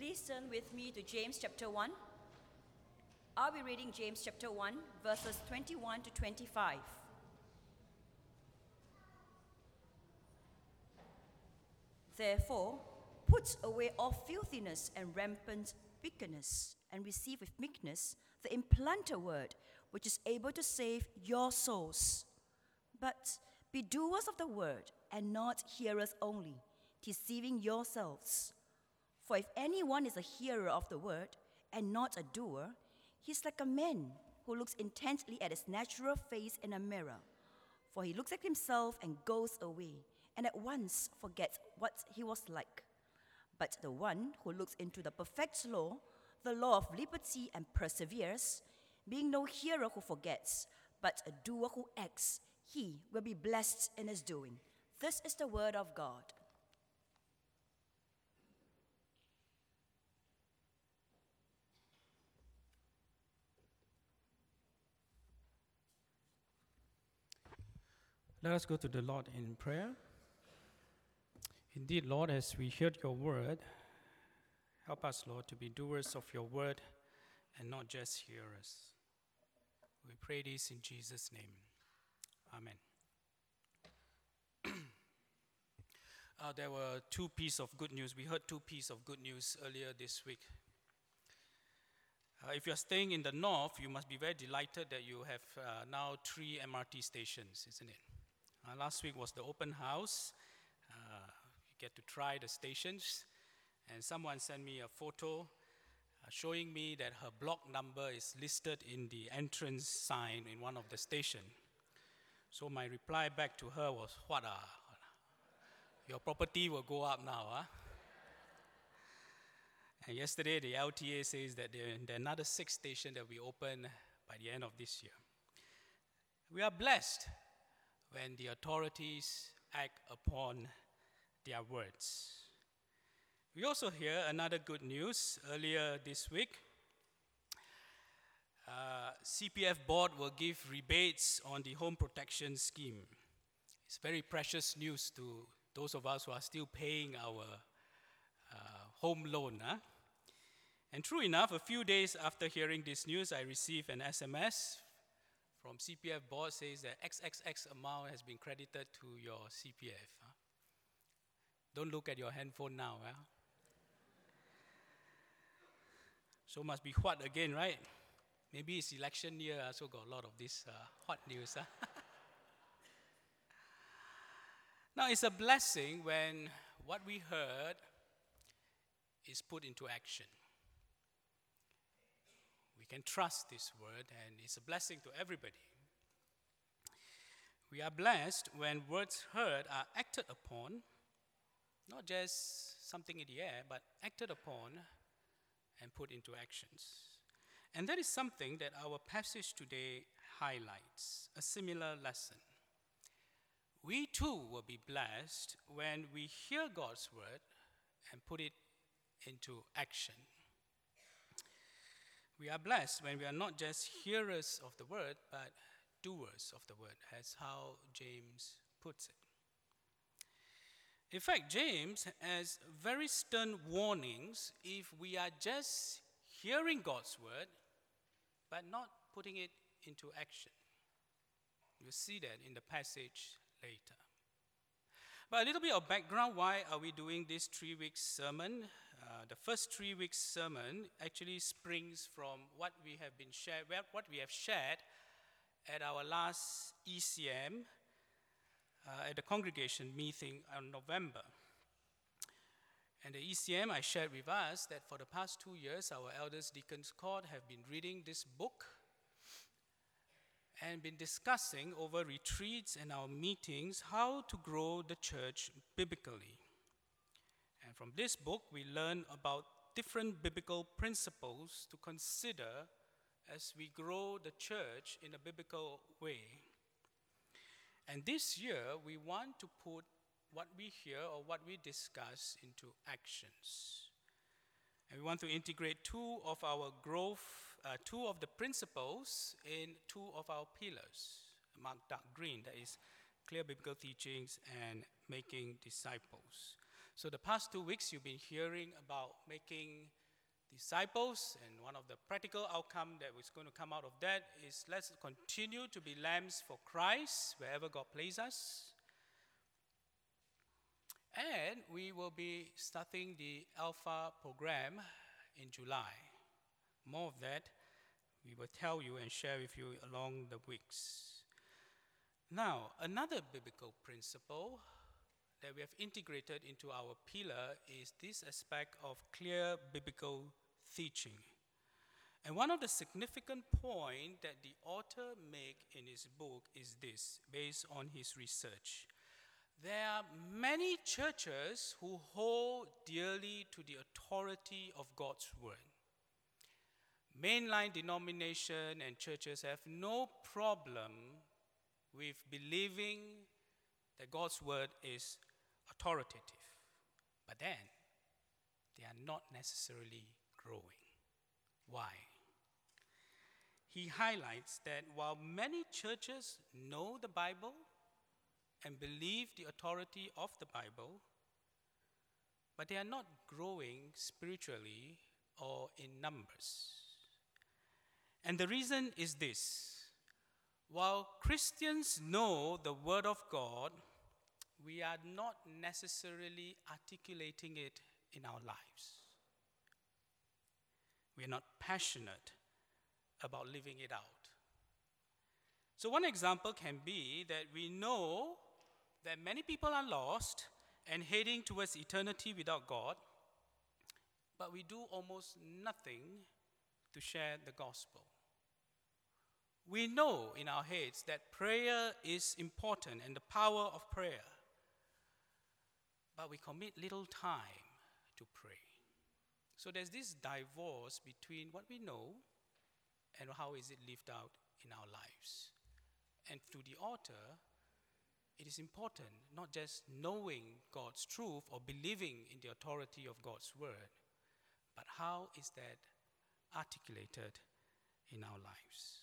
Please turn with me to James chapter 1. I'll be reading James chapter 1, verses 21 to 25. Therefore, put away all filthiness and rampant wickedness, and receive with meekness the implanted word, which is able to save your souls. But be doers of the word, and not hearers only, deceiving yourselves. For if anyone is a hearer of the word, and not a doer, he is like a man who looks intently at his natural face in a mirror. For he looks at himself and goes away, and at once forgets what he was like. But the one who looks into the perfect law, the law of liberty, and perseveres, being no hearer who forgets, but a doer who acts, he will be blessed in his doing. This is the word of God. Let us go to the Lord in prayer. Indeed, Lord, as we heard your word, help us, Lord, to be doers of your word and not just hearers. We pray this in Jesus' name. Amen. There were two pieces of good news. We heard two pieces of good news earlier this week. If you're staying in the north, you must be very delighted that you have now 3 MRT stations, isn't it? Last week was the open house. You get to try the stations. And someone sent me a photo showing me that her block number is listed in the entrance sign in one of the stations. So my reply back to her was, your property will go up now, huh? And yesterday the LTA says that there are another 6 stations that will open by the end of this year. We are blessed when the authorities act upon their words. We also hear another good news earlier this week. CPF board will give rebates on the home protection scheme. It's very precious news to those of us who are still paying our home loan. Huh? And true enough, a few days after hearing this news, I received an SMS from CPF board says that XXX amount has been credited to your CPF. Huh? Don't look at your handphone now. Huh? So must be what again, right? Maybe it's election year, I also got a lot of this hot news. Huh? Now, it's a blessing when what we heard is put into action. We can trust this word, and it's a blessing to everybody. We are blessed when words heard are acted upon, not just something in the air, but acted upon and put into actions. And that is something that our passage today highlights, a similar lesson. We too will be blessed when we hear God's word and put it into action. We are blessed when we are not just hearers of the word, but doers of the word. That's how James puts it. In fact, James has very stern warnings if we are just hearing God's word, but not putting it into action. You'll see that in the passage later. But a little bit of background, why are we doing this 3-week sermon? The first 3 weeks sermon actually springs from what we have shared at our last ECM at the congregation meeting in November. And the ECM I shared with us that for the past 2 years, our elders deacons court have been reading this book and been discussing over retreats and our meetings how to grow the church biblically. And from this book, we learn about different biblical principles to consider as we grow the church in a biblical way. And this year, we want to put what we hear or what we discuss into actions. And we want to integrate 2 of our growth, 2 of the principles in 2 of our pillars, marked dark green, that is clear biblical teachings and making disciples. So the past 2 weeks, you've been hearing about making disciples, and one of the practical outcome that is going to come out of that is let's continue to be lambs for Christ wherever God places us. And we will be starting the Alpha program in July. More of that we will tell you and share with you along the weeks. Now, another biblical principle that we have integrated into our pillar is this aspect of clear biblical teaching. And one of the significant points that the author makes in his book is this, based on his research. There are many churches who hold dearly to the authority of God's word. Mainline denomination and churches have no problem with believing that God's word is authoritative. But then, they are not necessarily growing. Why? He highlights that while many churches know the Bible and believe the authority of the Bible, but they are not growing spiritually or in numbers. And the reason is this. While Christians know the Word of God, we are not necessarily articulating it in our lives. We are not passionate about living it out. So one example can be that we know that many people are lost and heading towards eternity without God, but we do almost nothing to share the gospel. We know in our heads that prayer is important and the power of prayer, but we commit little time to pray. So there's this divorce between what we know and how is it lived out in our lives. And to the author, it is important not just knowing God's truth or believing in the authority of God's word, but how is that articulated in our lives.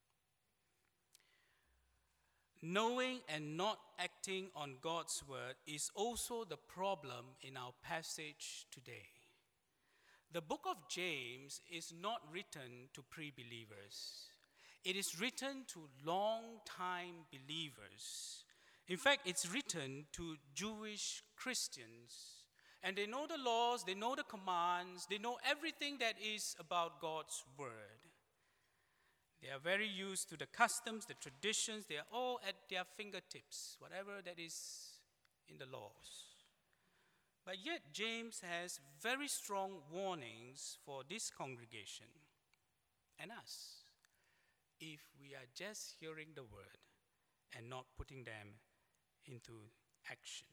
Knowing and not acting on God's word is also the problem in our passage today. The book of James is not written to pre-believers. It is written to long-time believers. In fact, it's written to Jewish Christians. And they know the laws, they know the commands, they know everything that is about God's word. They are very used to the customs, the traditions, they are all at their fingertips, whatever that is in the laws. But yet, James has very strong warnings for this congregation and us if we are just hearing the word and not putting them into action.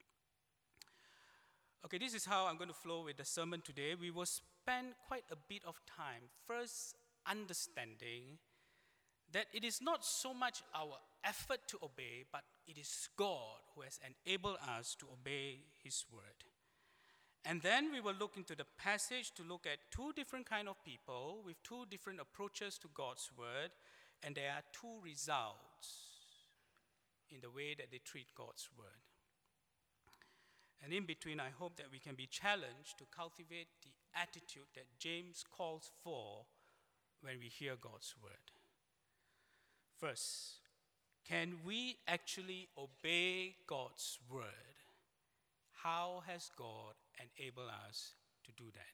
Okay, this is how I'm going to flow with the sermon today. We will spend quite a bit of time first understanding that it is not so much our effort to obey, but it is God who has enabled us to obey his word. And then we will look into the passage to look at two different kind of people with two different approaches to God's word, and there are two results in the way that they treat God's word. And in between, I hope that we can be challenged to cultivate the attitude that James calls for when we hear God's word. First, can we actually obey God's word? How has God enabled us to do that?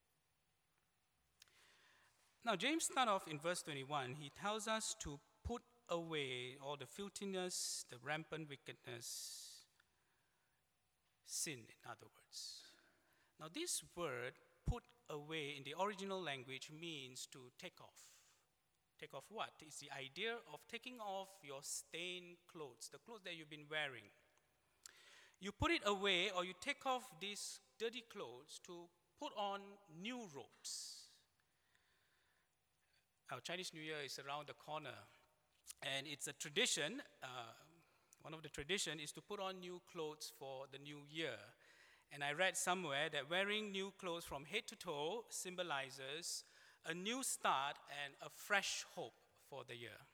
Now, James starts off in verse 21. He tells us to put away all the filthiness, the rampant wickedness, sin, in other words. Now, this word, put away, in the original language means to take off. Take off what? It's the idea of taking off your stained clothes, the clothes that you've been wearing. You put it away, or you take off these dirty clothes to put on new robes. Our Chinese New Year is around the corner, and it's a tradition. One of the traditions is to put on new clothes for the new year. And I read somewhere that wearing new clothes from head to toe symbolizes a new start and a fresh hope for the year.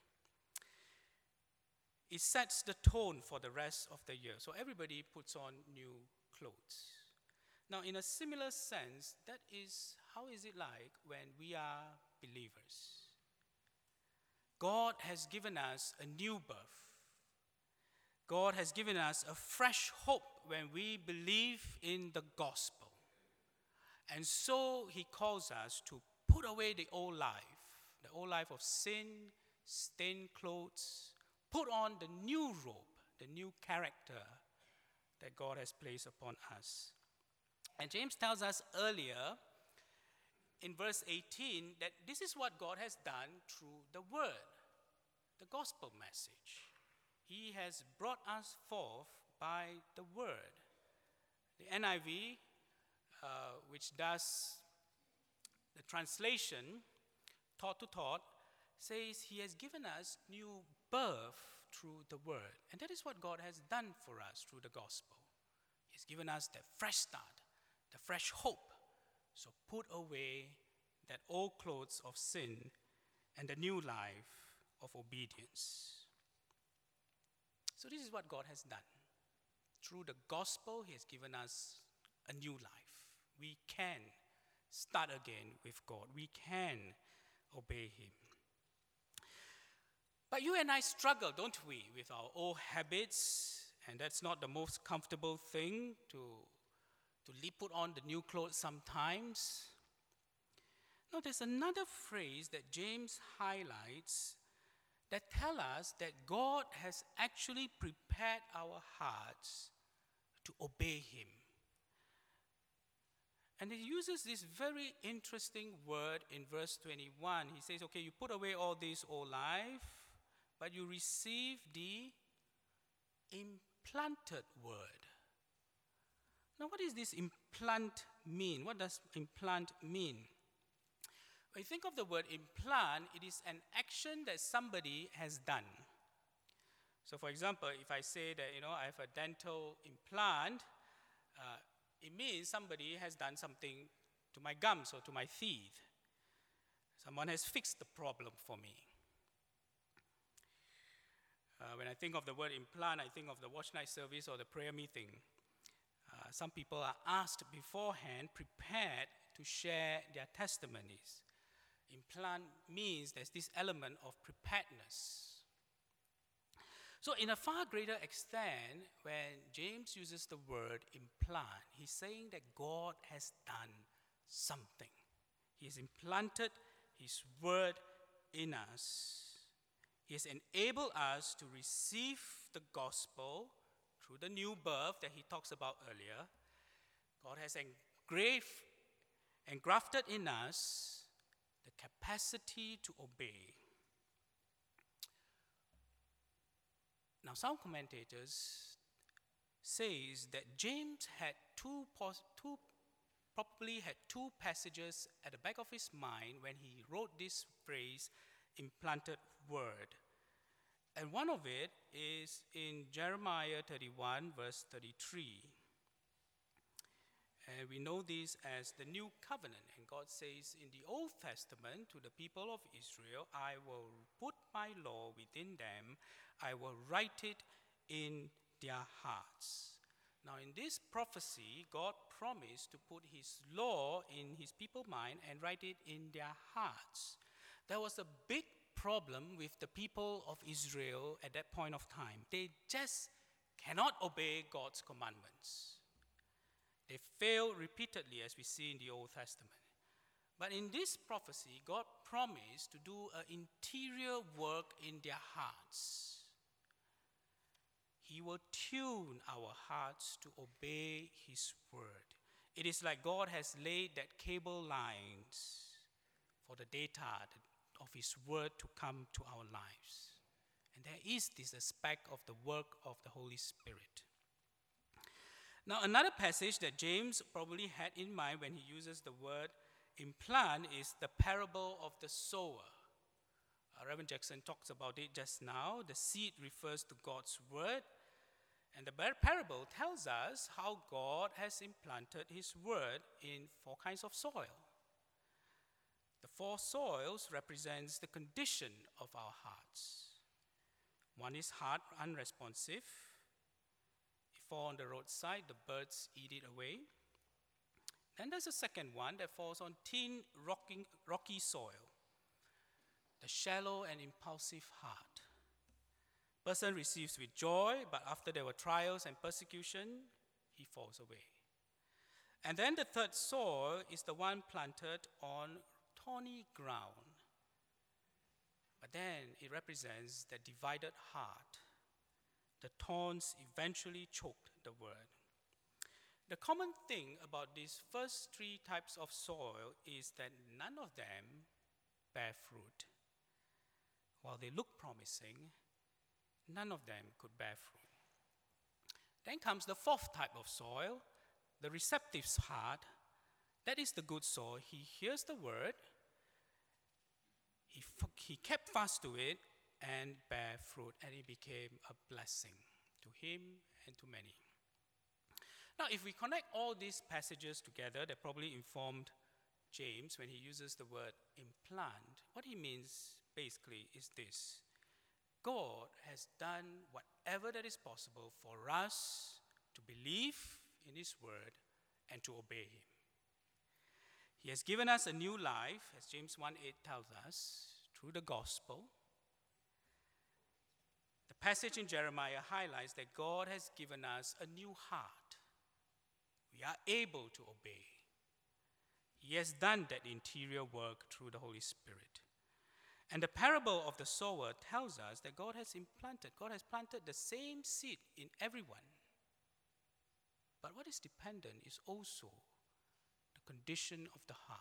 It sets the tone for the rest of the year. So everybody puts on new clothes. Now, in a similar sense, that is how is it like when we are believers? God has given us a new birth. God has given us a fresh hope when we believe in the gospel. And so he calls us to put away the old life of sin, stained clothes, put on the new robe, the new character that God has placed upon us. And James tells us earlier in verse 18 that this is what God has done through the word, the gospel message. He has brought us forth by the word. The NIV, which does the translation, thought to thought, says he has given us new birth through the word. And that is what God has done for us through the gospel. He's given us that fresh start, the fresh hope. So put away that old clothes of sin and the new life of obedience. So this is what God has done. Through the gospel, he has given us a new life. We can start again with God. We can obey him. But you and I struggle, don't we, with our old habits, and that's not the most comfortable thing to put on the new clothes sometimes. Now, there's another phrase that James highlights that tell us that God has actually prepared our hearts to obey him. And he uses this very interesting word in verse 21. He says, okay, you put away all this old life, but you receive the implanted word. Now, what does this implant mean? What does implant mean? When you think of the word implant, it is an action that somebody has done. So, for example, if I say that, I have a dental implant, it means somebody has done something to my gums or to my teeth. Someone has fixed the problem for me. When I think of the word implant, I think of the watch night service or the prayer meeting. Some people are asked beforehand, prepared to share their testimonies. Implant means there's this element of preparedness. So in a far greater extent, when James uses the word implant, he's saying that God has done something. He has implanted his word in us. He has enabled us to receive the gospel through the new birth that he talks about earlier. God has engrafted in us the capacity to obey. Now, some commentators says that James had probably had two passages at the back of his mind when he wrote this phrase, implanted word. And one of it is in Jeremiah 31, verse 33. And we know this as the new covenant. And God says in the Old Testament to the people of Israel, I will put my law within them. I will write it in their hearts. Now, in this prophecy, God promised to put his law in his people's mind and write it in their hearts. There was a big problem with the people of Israel at that point of time. They just cannot obey God's commandments. They fail repeatedly, as we see in the Old Testament. But in this prophecy, God promised to do an interior work in their hearts. He will tune our hearts to obey his word. It is like God has laid that cable lines for the data of his word to come to our lives. And there is this aspect of the work of the Holy Spirit. Now, another passage that James probably had in mind when he uses the word implant is the parable of the sower. Reverend Jackson talks about it just now. The seed refers to God's word. And the parable tells us how God has implanted his word in 4 kinds of soil. The 4 soils represents the condition of our hearts. One is hard, unresponsive. It falls on the roadside, the birds eat it away. Then there's a second one that falls on thin, rocky soil, the shallow and impulsive heart. Person receives with joy, but after there were trials and persecution, he falls away. And then the third soil is the one planted on thorny ground. But then it represents the divided heart. The thorns eventually choked the word. The common thing about these first three types of soil is that none of them bear fruit. While they look promising, none of them could bear fruit. Then comes the fourth type of soil, the receptive heart. That is the good soil. He hears the word, he kept fast to it and bear fruit, and it became a blessing to him and to many. Now, if we connect all these passages together, that probably informed James when he uses the word implant. What he means basically is this: God has done whatever that is possible for us to believe in his word and to obey him. He has given us a new life, as James 1:8 tells us, through the gospel. The passage in Jeremiah highlights that God has given us a new heart. We are able to obey. He has done that interior work through the Holy Spirit. And the parable of the sower tells us that God has planted the same seed in everyone. But what is dependent is also the condition of the heart.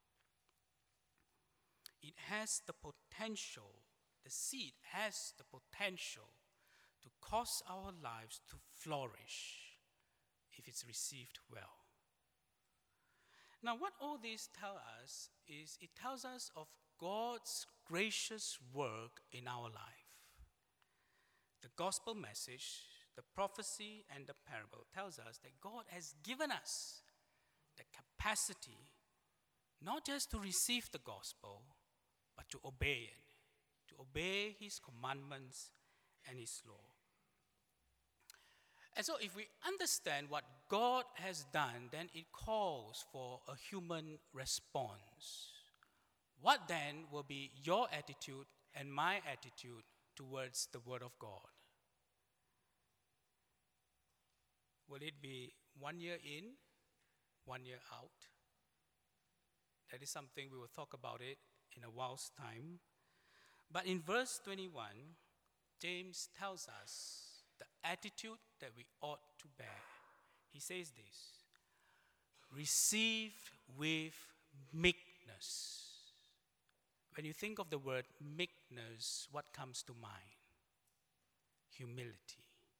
It has the potential, the seed has the potential to cause our lives to flourish if it's received well. Now, what all this tells us is it tells us of God's gracious work in our life. The gospel message, the prophecy, and the parable tells us that God has given us the capacity not just to receive the gospel, but to obey it, to obey his commandments and his law. And so if we understand what God has done, then it calls for a human response. What then will be your attitude and my attitude towards the Word of God? Will it be 1 year in, 1 year out? That is something we will talk about it in a while's time. But in verse 21, James tells us the attitude that we ought to bear. He says this: receive with meekness. When you think of the word meekness, what comes to mind? Humility.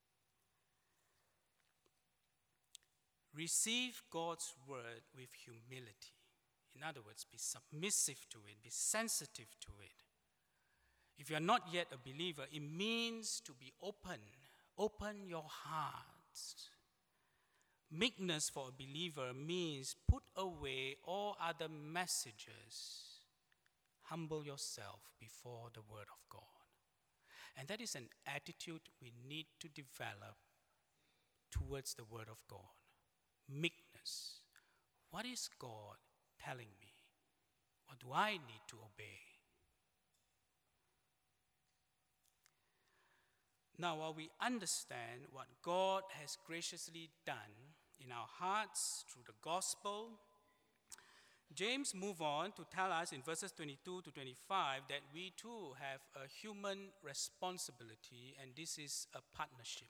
Receive God's word with humility. In other words, be submissive to it, be sensitive to it. If you are not yet a believer, it means to be open. Open your hearts. Meekness for a believer means put away all other messages. Humble yourself before the word of God. And that is an attitude we need to develop towards the word of God. Meekness. What is God telling me? What do I need to obey? Now, while we understand what God has graciously done in our hearts through the gospel, James moves on to tell us in verses 22 to 25 that we too have a human responsibility, and this is a partnership.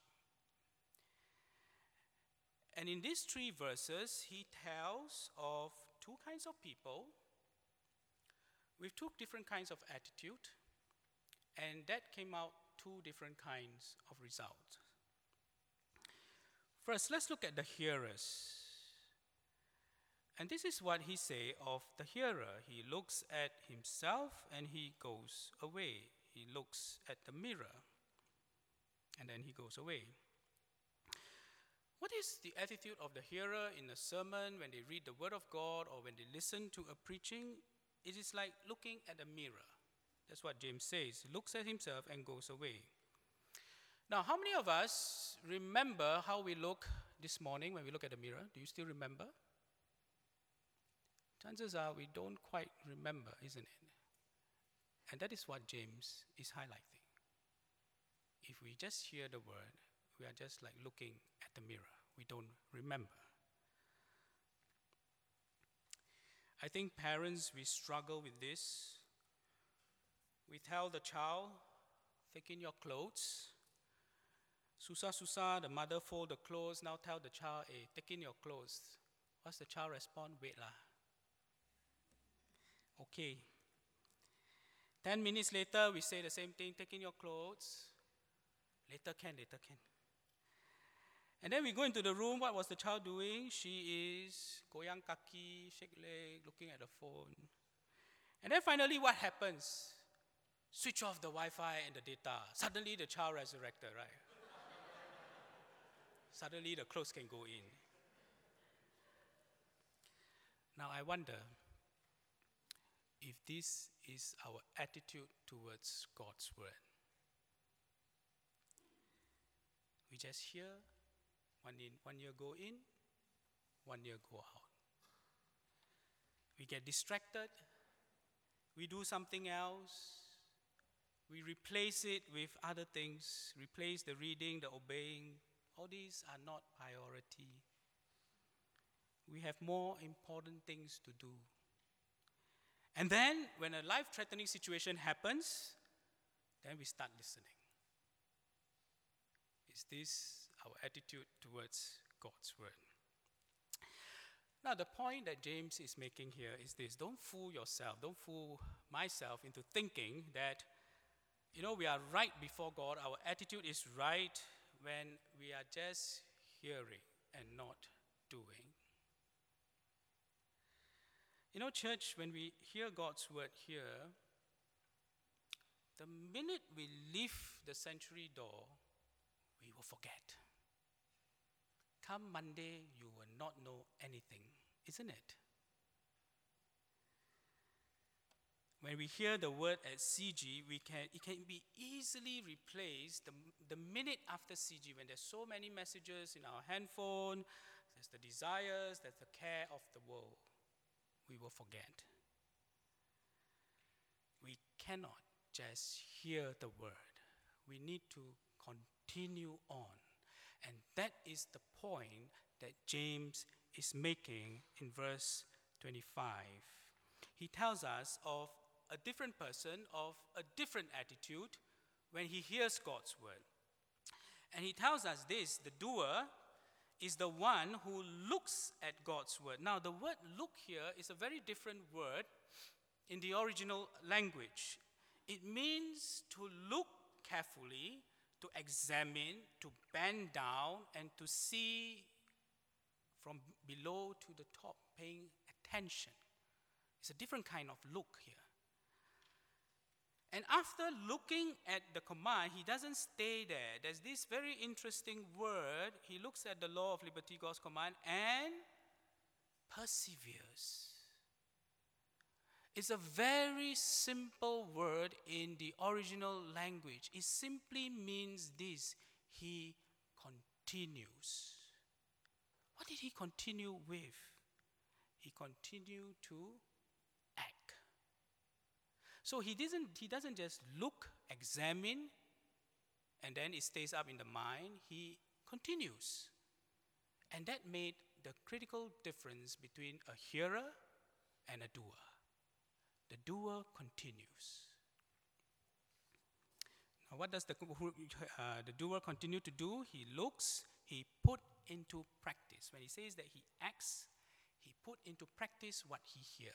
And in these 3 verses, he tells of 2 kinds of people with 2 different kinds of attitude, and that came out 2 different kinds of results. First, let's look at the hearers. And this is what he says of the hearer. He looks at himself and he goes away. He looks at the mirror and then he goes away. What is the attitude of the hearer in a sermon when they read the word of God or when they listen to a preaching? It is like looking at a mirror. That's what James says. He looks at himself and goes away. Now, how many of us remember how we look this morning when we look at the mirror? Do you still remember? chances are we don't quite remember, isn't it? And that is what James is highlighting. If we just hear the word, we are just like looking at the mirror. We don't remember. I think parents, we struggle with this. We tell the child, thicken your clothes. Susah, the mother fold the clothes, now tell the child, hey, thicken your clothes. What's the child respond? Wait lah. Okay. 10 minutes later, we say the same thing, thicken your clothes. Later can. And then we go into the room, what was the child doing? She is goyang kaki, shake leg, looking at the phone. And then finally, what happens? Switch off the Wi-Fi and the data. Suddenly the child resurrected, right? Suddenly the clothes can go in. Now I wonder if this is our attitude towards God's word. We just hear, 1 year go in, 1 year go out. We get distracted, we do something else, we replace it with other things, replace the reading, the obeying. All these are not priority. We have more important things to do. And then, when a life-threatening situation happens, then we start listening. Is this our attitude towards God's word? Now, the point that James is making here is this. Don't fool yourself. Don't fool myself into thinking that, we are right before God. Our attitude is right when we are just hearing and not doing. Church, when we hear God's word here, the minute we leave the sanctuary door, we will forget. Come Monday, you will not know anything, isn't it? When we hear the word at CG, it can be easily replaced the minute after CG, when there's so many messages in our handphone, there's the desires, there's the care of the world. We will forget. We cannot just hear the word. We need to continue on. And that is the point that James is making in verse 25. He tells us of a different person, of a different attitude when he hears God's word. And he tells us this, the doer is the one who looks at God's word. Now, the word look here is a very different word in the original language. It means to look carefully, to examine, to bend down, and to see from below to the top, paying attention. It's a different kind of look here. And after looking at the command, he doesn't stay there. There's this very interesting word. He looks at the law of liberty, God's command, and perseveres. It's a very simple word in the original language. It simply means this: he continues. What did he continue with? He continued to act. So he doesn't just look, examine, and then it stays up in the mind. He continues. And that made the critical difference between a hearer and a doer. The doer continues. Now, what does the doer continue to do? He looks, he put into practice. When he says that he acts, he put into practice what he hears.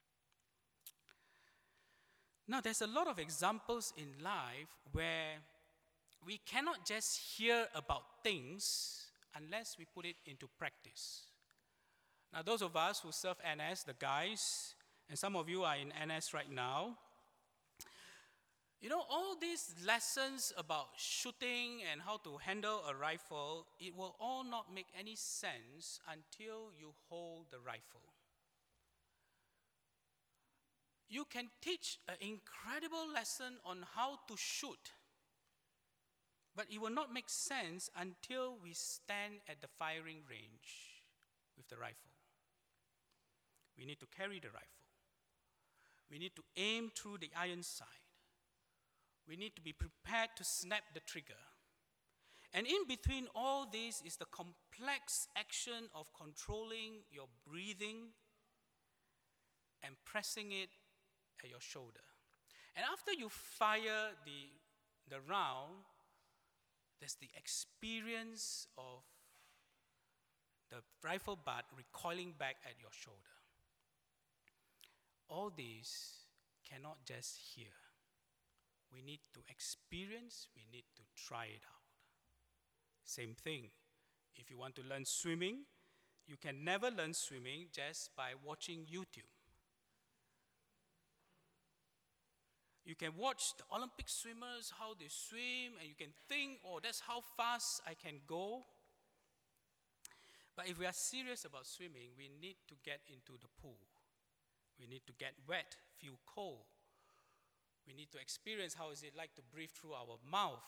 Now, there's a lot of examples in life where we cannot just hear about things unless we put it into practice. Now, those of us who serve NS, the guys, and some of you are in NS right now, all these lessons about shooting and how to handle a rifle, it will all not make any sense until you hold the rifle. You can teach an incredible lesson on how to shoot, but it will not make sense until we stand at the firing range with the rifle. We need to carry the rifle. We need to aim through the iron sight. We need to be prepared to snap the trigger. And in between all this is the complex action of controlling your breathing and pressing it at your shoulder. And after you fire the round, there's the experience of the rifle butt recoiling back at your shoulder. All these cannot just hear. We need to experience, we need to try it out. Same thing. If you want to learn swimming, you can never learn swimming just by watching YouTube. You can watch the Olympic swimmers, how they swim, and you can think, oh, that's how fast I can go. But if we are serious about swimming, we need to get into the pool. We need to get wet, feel cold. We need to experience how is it like to breathe through our mouth.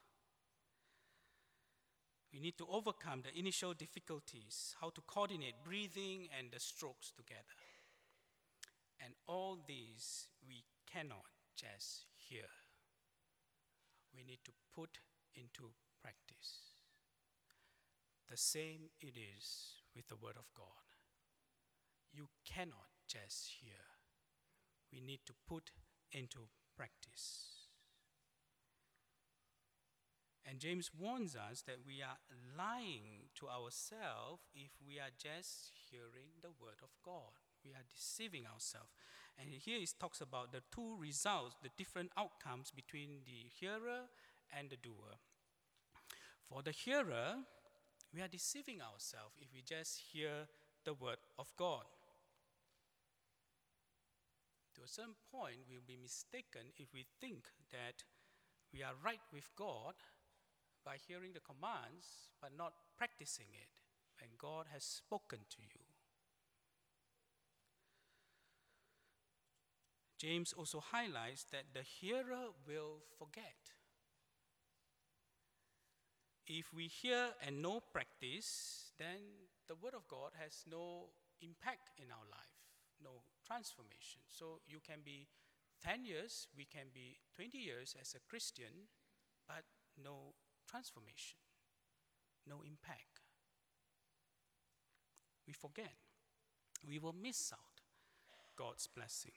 We need to overcome the initial difficulties, how to coordinate breathing and the strokes together. And all these we cannot just hear. We need to put into practice. The same it is with the Word of God. You cannot just hear. We need to put into practice. And James warns us that we are lying to ourselves if we are just hearing the Word of God. We are deceiving ourselves. And here it talks about the two results, the different outcomes between the hearer and the doer. For the hearer, we are deceiving ourselves if we just hear the Word of God. To a certain point, we'll be mistaken if we think that we are right with God by hearing the commands but not practicing it when God has spoken to you. James also highlights that the hearer will forget. If we hear and no practice, then the Word of God has no impact in our life, no transformation. So you can be 10 years, we can be 20 years as a Christian, but no transformation, no impact. We forget. We will miss out God's blessing.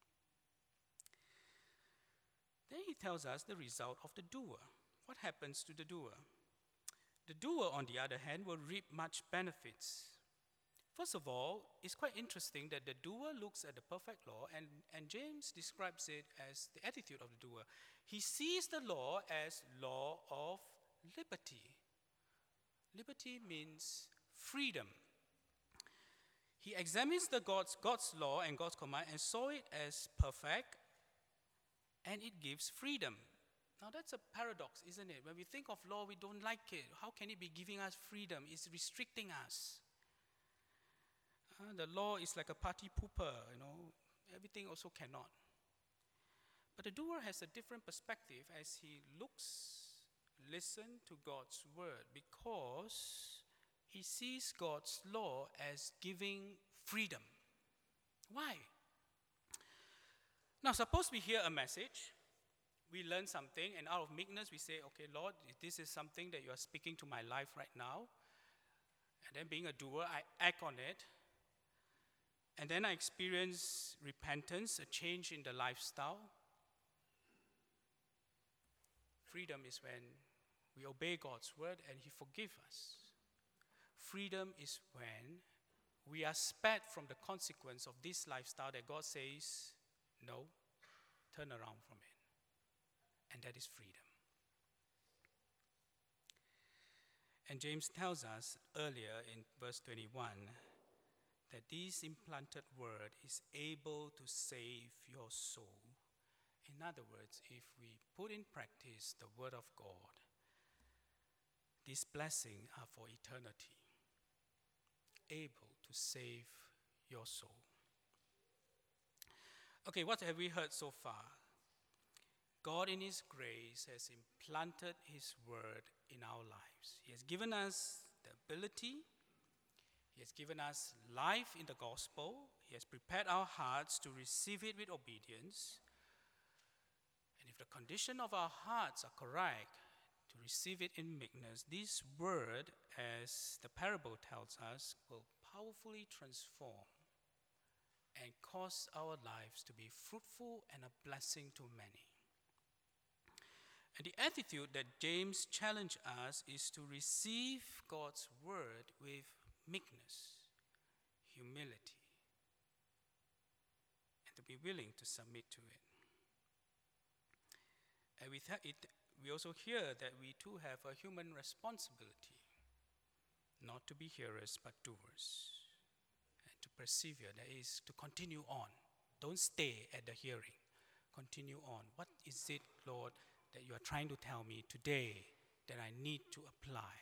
Then he tells us the result of the doer. What happens to the doer? The doer, on the other hand, will reap much benefits. First of all, it's quite interesting that the doer looks at the perfect law, and James describes it as the attitude of the doer. He sees the law as law of liberty. Liberty means freedom. He examines God's law and God's command and saw it as perfect, and it gives freedom. Now that's a paradox, isn't it? When we think of law, we don't like it. How can it be giving us freedom? It's restricting us. The law is like a party pooper, everything also cannot. But the doer has a different perspective as he listens to God's word, because he sees God's law as giving freedom. Why? Now, suppose we hear a message, we learn something, and out of meekness we say, okay, Lord, this is something that you are speaking to my life right now. And then being a doer, I act on it. And then I experience repentance, a change in the lifestyle. Freedom is when we obey God's word and he forgives us. Freedom is when we are spared from the consequence of this lifestyle that God says, no, turn around from it. And that is freedom. And James tells us earlier in verse 21 that this implanted word is able to save your soul. In other words, if we put in practice the word of God, these blessings are for eternity, able to save your soul. Okay, what have we heard so far? God in his grace has implanted his word in our lives. He has given us the ability. He has given us life in the gospel. He He has prepared our hearts to receive it with obedience. And if the condition of our hearts are correct, to receive it in meekness, this word, as the parable tells us, will powerfully transform and cause our lives to be fruitful and a blessing to many. And the attitude that James challenged us is to receive God's word with meekness, humility, and to be willing to submit to it. And with it, we also hear that we too have a human responsibility, not to be hearers but doers, and to persevere, that is, to continue on. Don't stay at the hearing. Continue on. What is it, Lord, that you are trying to tell me today that I need to apply?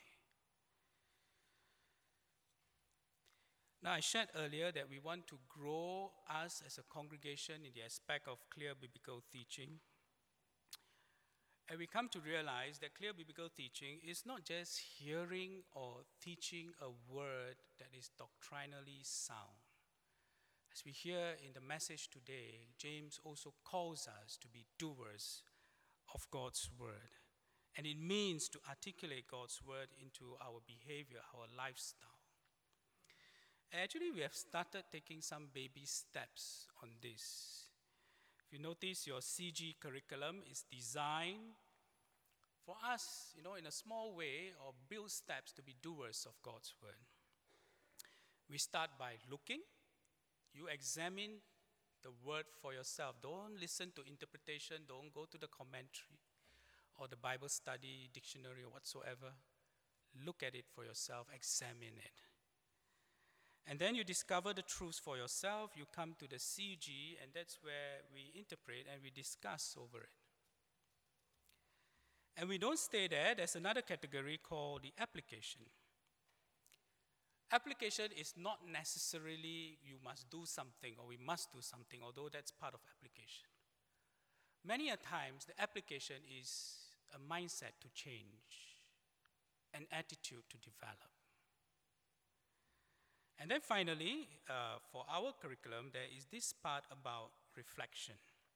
Now, I shared earlier that we want to grow us as a congregation in the aspect of clear biblical teaching. And we come to realize that clear biblical teaching is not just hearing or teaching a word that is doctrinally sound. As we hear in the message today, James also calls us to be doers of God's word. And it means to articulate God's word into our behavior, our lifestyle. Actually, we have started taking some baby steps on this. If you notice, your CG curriculum is designed for us, in a small way, or build steps to be doers of God's word. We start by looking. You examine the word for yourself. Don't listen to interpretation. Don't go to the commentary or the Bible study dictionary or whatsoever. Look at it for yourself. Examine it. And then you discover the truths for yourself. You come to the CG, and that's where we interpret and we discuss over it. And we don't stay there. There's another category called the application. Application is not necessarily you must do something or we must do something, although that's part of application. Many a times, the application is a mindset to change, an attitude to develop. And then finally, for our curriculum, there is this part about reflection.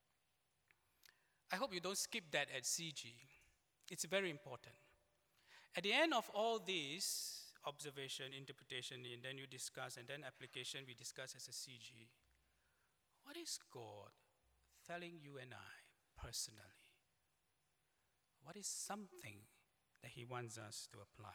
I hope you don't skip that at CG. It's very important. At the end of all this, observation, interpretation, and then you discuss, and then application, we discuss as a CG. What is God telling you and I personally? What is something that He wants us to apply?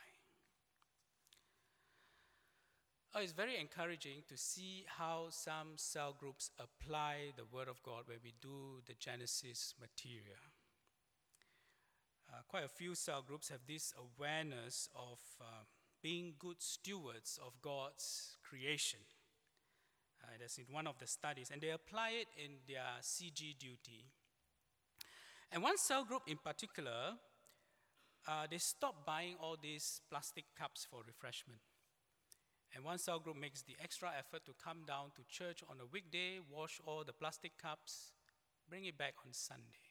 It's very encouraging to see how some cell groups apply the Word of God when we do the Genesis material. Quite a few cell groups have this awareness of being good stewards of God's creation. That's in one of the studies, and they apply it in their CG duty. And one cell group in particular, they stopped buying all these plastic cups for refreshment. And one cell group makes the extra effort to come down to church on a weekday, wash all the plastic cups, bring it back on Sunday.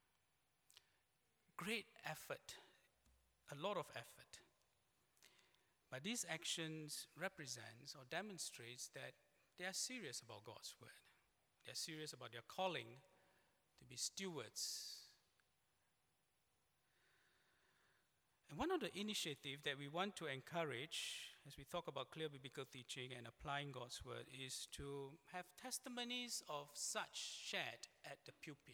Great effort, a lot of effort. But these actions represents or demonstrates that they are serious about God's word. They are serious about their calling to be stewards. And one of the initiatives that we want to encourage as we talk about clear biblical teaching and applying God's word is to have testimonies of such shared at the pulpit.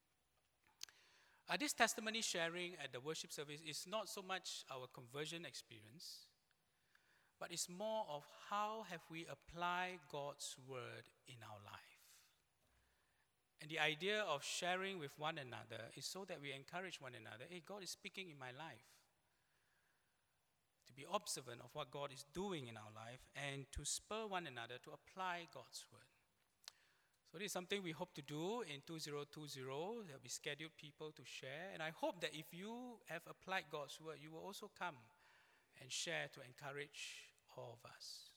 This testimony sharing at the worship service is not so much our conversion experience, but it's more of how have we applied God's word in our life. And the idea of sharing with one another is so that we encourage one another. Hey, God is speaking in my life. To be observant of what God is doing in our life and to spur one another to apply God's word. So this is something we hope to do in 2020. There will be scheduled people to share. And I hope that if you have applied God's word, you will also come and share to encourage all of us.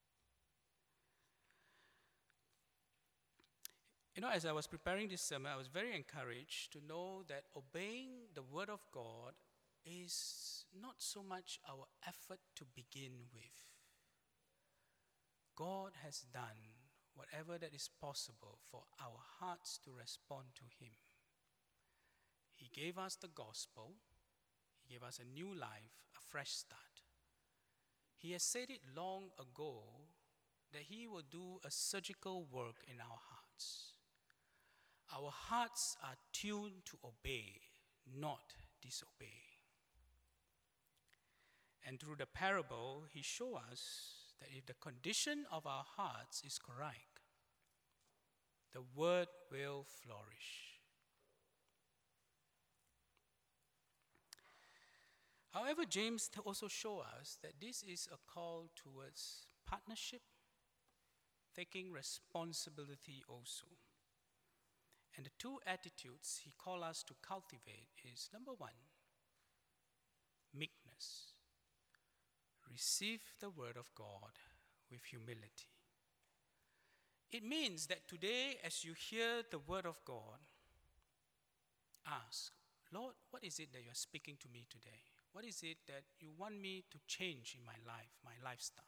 As I was preparing this sermon, I was very encouraged to know that obeying the word of God is not so much our effort to begin with. God has done whatever that is possible for our hearts to respond to Him. He gave us the gospel. He gave us a new life, a fresh start. He has said it long ago that He will do a surgical work in our hearts. Our hearts are tuned to obey, not disobey. And through the parable, He shows us that if the condition of our hearts is correct, the word will flourish. However, James also shows us that this is a call towards partnership, taking responsibility also. And the two attitudes he calls us to cultivate is, number one, meekness. Receive the word of God with humility. It means that today, as you hear the word of God, ask, Lord, what is it that you're speaking to me today? What is it that you want me to change in my life, my lifestyle?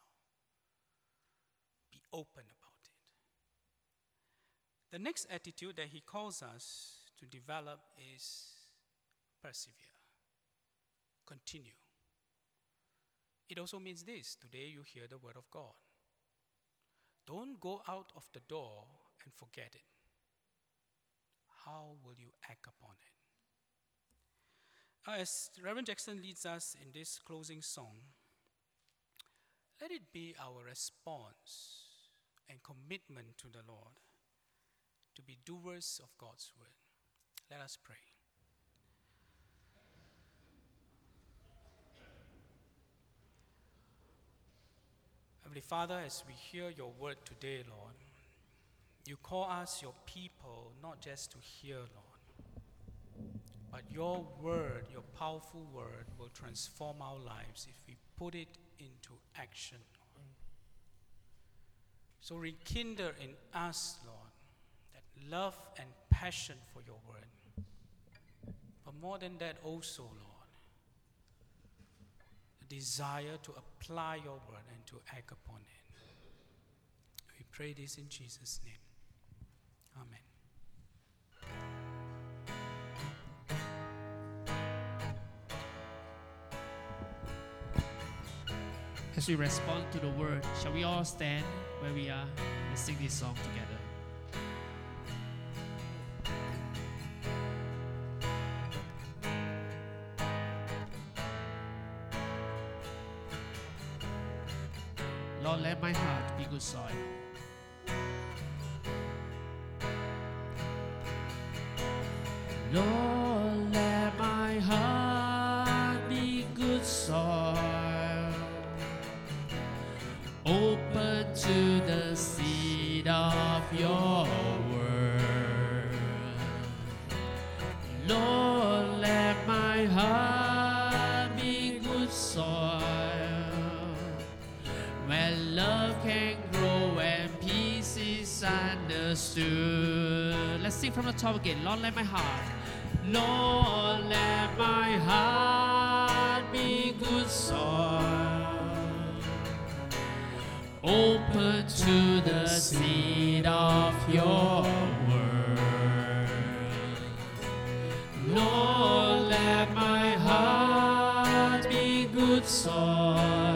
Be open about it. The next attitude that he calls us to develop is persevere, continue. It also means this: today you hear the word of God. Don't go out of the door and forget it. How will you act upon it? As Reverend Jackson leads us in this closing song, let it be our response and commitment to the Lord to be doers of God's word. Let us pray. Heavenly Father, as we hear your word today, Lord, you call us your people not just to hear, Lord, but your word, your powerful word, will transform our lives if we put it into action, Lord. So rekindle in us, Lord, that love and passion for your word. But more than that also, Lord, the desire to apply your word and to act upon it. We pray this in Jesus' name. Amen. As we respond to the word, shall we all stand where we are and sing this song together? Lord, let my heart be good soil. Lord, let my heart be good soil, open to the seed of your word. Lord, let my heart be good soil, where love can grow and peace is understood. Let's sing from the top again. Lord, let my heart. Lord, let my heart be good soil, open to the seed of your word. Lord, let my heart be good soil,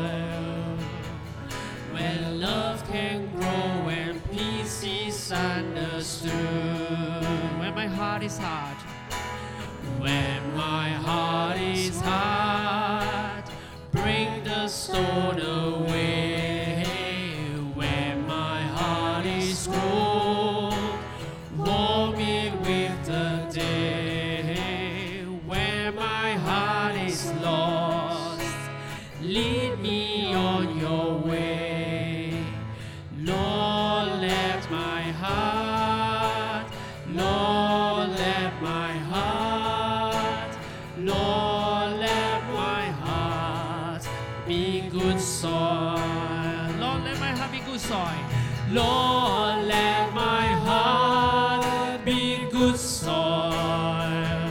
where love can grow and peace is understood. When my heart is hard, when my heart is hard, break the stone away. When my heart is cold, warm it with the day. When my heart is lost, lead me on your way. Lord, let my heart, Lord, let my heart, Lord, let my heart be good soil. Lord, let my heart be good soil. Lord, let my heart be good soil,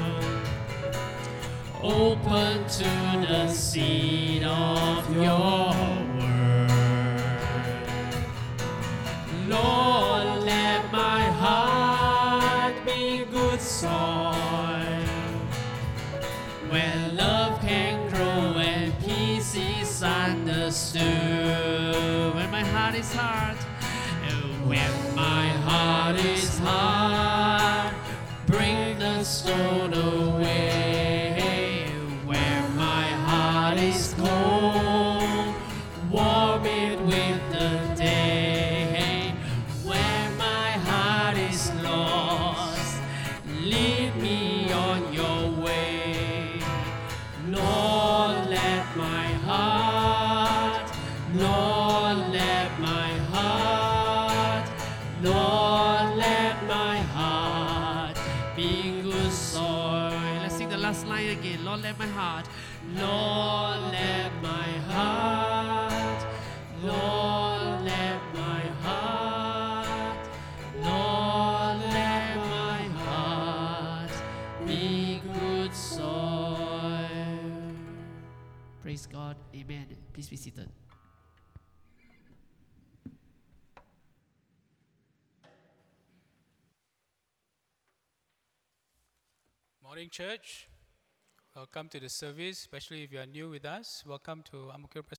open to the seed of your word. Lord, understood. When my heart is hard, when my heart is hard, bring the stone away. When my heart is cold, warm it with the day. When my heart is lost, lead me on your way. Lord, let my heart, Lord, let my heart, Lord, let my heart be good soil. Let's sing the last line again. Lord, let my heart, Lord, let my heart, Lord, let my heart, Lord, let my heart be good soil. Praise God. Amen. Please be seated. Morning, church. Welcome to the service, especially if you are new with us. Welcome to Ang Mo Kio